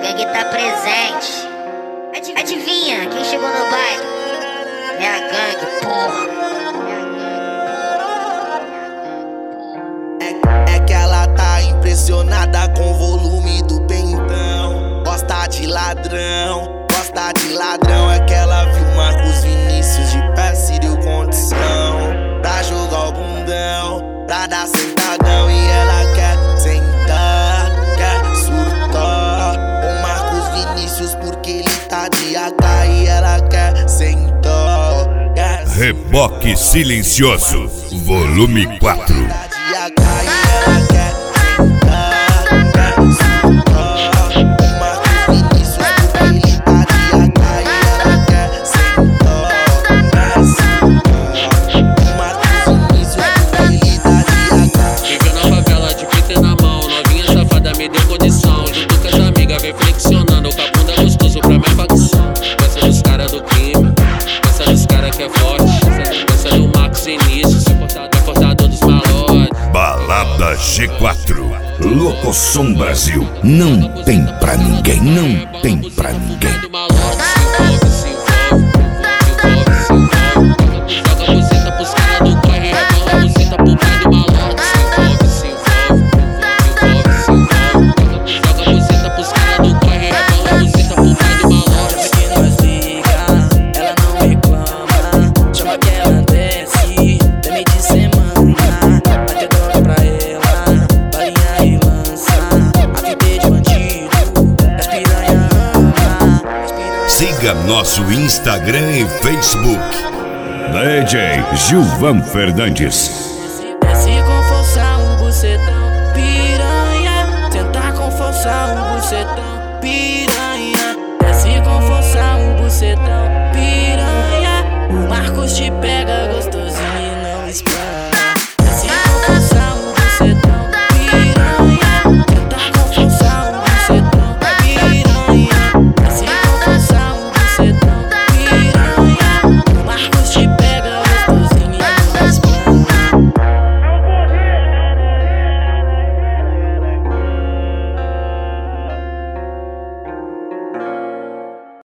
gangue tá presente. Adivinha quem chegou no baile? É a gangue, porra. É que ela tá impressionada com o volume do pentão. Gosta de ladrão, gosta de ladrão. É que ela viu Marcos Vinícius de pé, se deu condição pra jogar o bundão, pra dar sentadão. E ela quer sentar, quer surtar o Marcos Vinícius porque ele tá de AK. E ela quer sentar, quer Reboque Silencioso, volume 4. Balada G4, Locosom Brasil. Não tem pra ninguém, não tem pra ninguém. Siga nosso Instagram e Facebook. DJ Gilvan Fernandes.